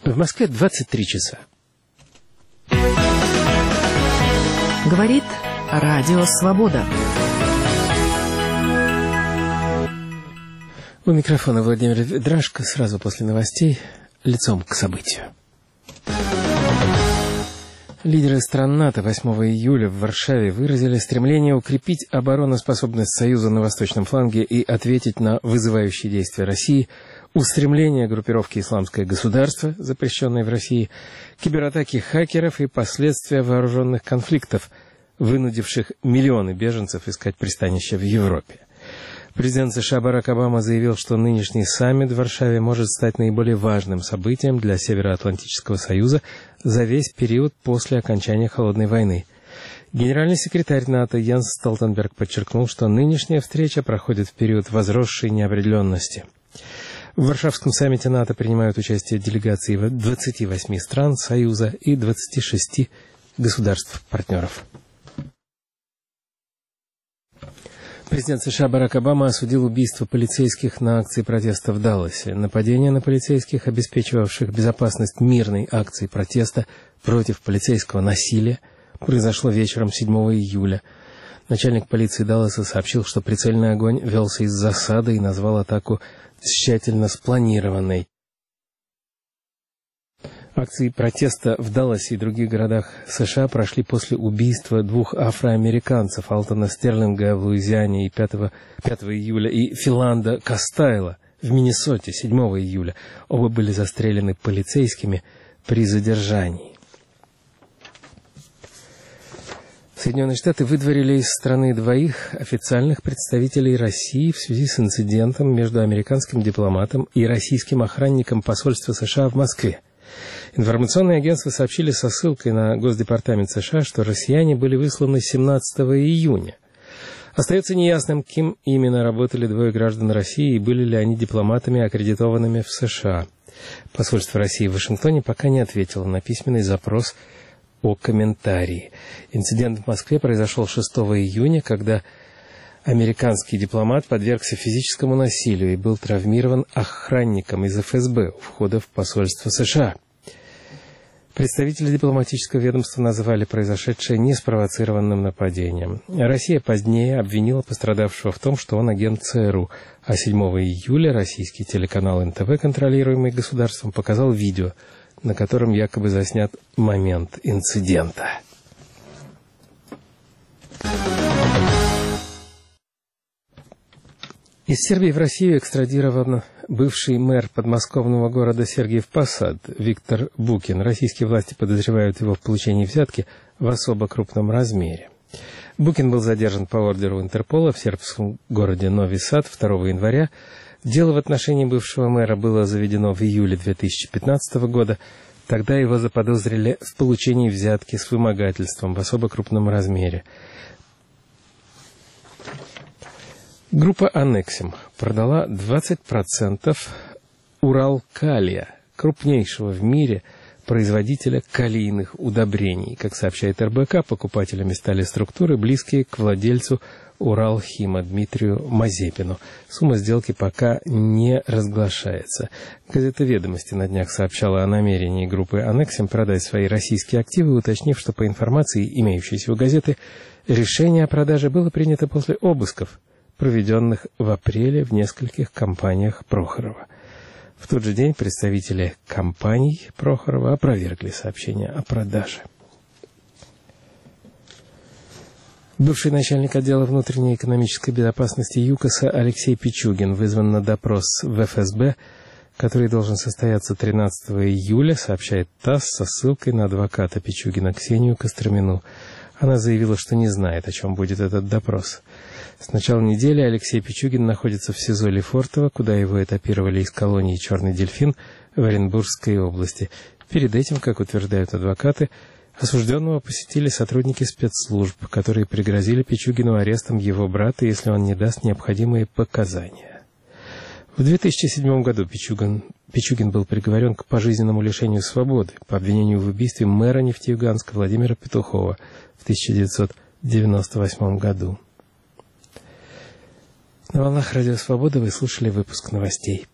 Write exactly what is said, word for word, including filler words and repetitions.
В Москве двадцать три часа. Говорит Радио Свобода. У микрофона Владимир Ведрашко. Сразу после новостей лицом к событию. Лидеры стран НАТО восьмого июля в Варшаве выразили стремление укрепить обороноспособность Союза на восточном фланге и ответить на вызывающие действия России, устремление группировки «Исламское государство», запрещенной в России, кибератаки хакеров и последствия вооруженных конфликтов, вынудивших миллионы беженцев искать пристанище в Европе. Президент США Барак Обама заявил, что нынешний саммит в Варшаве может стать наиболее важным событием для Североатлантического союза за весь период после окончания Холодной войны. Генеральный секретарь НАТО Йенс Столтенберг подчеркнул, что нынешняя встреча проходит в период возросшей неопределенности. В Варшавском саммите НАТО принимают участие делегации двадцати восьми стран Союза и двадцати шести государств-партнеров. Президент США Барак Обама осудил убийство полицейских на акции протеста в Далласе. Нападение на полицейских, обеспечивавших безопасность мирной акции протеста против полицейского насилия, произошло вечером седьмого июля. Начальник полиции Далласа сообщил, что прицельный огонь велся из засады и назвал атаку тщательно спланированной. Акции протеста в Далласе и других городах США прошли после убийства двух афроамериканцев, Алтона Стерлинга в Луизиане пятого июля и Филанда Костайла в Миннесоте седьмого июля. Оба были застрелены полицейскими при задержании. Соединенные Штаты выдворили из страны двоих официальных представителей России в связи с инцидентом между американским дипломатом и российским охранником посольства США в Москве. Информационные агентства сообщили со ссылкой на Госдепартамент США, что россияне были высланы семнадцатого июня. Остается неясным, кем именно работали двое граждан России и были ли они дипломатами, аккредитованными в США. Посольство России в Вашингтоне пока не ответило на письменный запрос о комментарии. Инцидент в Москве произошел шестого июня, когда американский дипломат подвергся физическому насилию и был травмирован охранником из эф эс бэ у входа в посольство США. Представители дипломатического ведомства назвали произошедшее неспровоцированным нападением. Россия позднее обвинила пострадавшего в том, что он агент цэ эр у, а седьмого июля российский телеканал эн тэ вэ, контролируемый государством, показал видео, на котором якобы заснят момент инцидента. Из Сербии в Россию экстрадирован бывший мэр подмосковного города Сергиев Посад Виктор Букин. Российские власти подозревают его в получении взятки в особо крупном размере. Букин был задержан по ордеру Интерпола в сербском городе Нови Сад второго января. Дело в отношении бывшего мэра было заведено в июле две тысячи пятнадцатого года. Тогда его заподозрили в получении взятки с вымогательством в особо крупном размере. Группа «Аннексим» продала двадцать процентов Уралкалия, крупнейшего в мире производителя калийных удобрений. Как сообщает эр бэ ка, покупателями стали структуры, близкие к владельцу Уралхима Дмитрию Мазепину. Сумма сделки пока не разглашается. Газета «Ведомости» на днях сообщала о намерении группы «Аннексим» продать свои российские активы, уточнив, что по информации, имеющейся у газеты, решение о продаже было принято после обысков, проведенных в апреле в нескольких компаниях Прохорова. В тот же день представители компаний Прохорова опровергли сообщение о продаже. Бывший начальник отдела внутренней экономической безопасности ЮКОСа Алексей Пичугин вызван на допрос в эф эс бэ, который должен состояться тринадцатого июля, сообщает ТАСС со ссылкой на адвоката Пичугина Ксению Костромину. Она заявила, что не знает, о чем будет этот допрос. С начала недели Алексей Пичугин находится в СИЗО Лефортово, куда его этапировали из колонии «Черный дельфин» в Оренбургской области. Перед этим, как утверждают адвокаты, осужденного посетили сотрудники спецслужб, которые пригрозили Пичугину арестом его брата, если он не даст необходимые показания. В две тысячи седьмом году Пичугин, Пичугин был приговорен к пожизненному лишению свободы по обвинению в убийстве мэра Нефтеюганска Владимира Петухова в тысяча девятьсот девяносто восьмом году. На волнах Радио Свобода вы слушали выпуск новостей.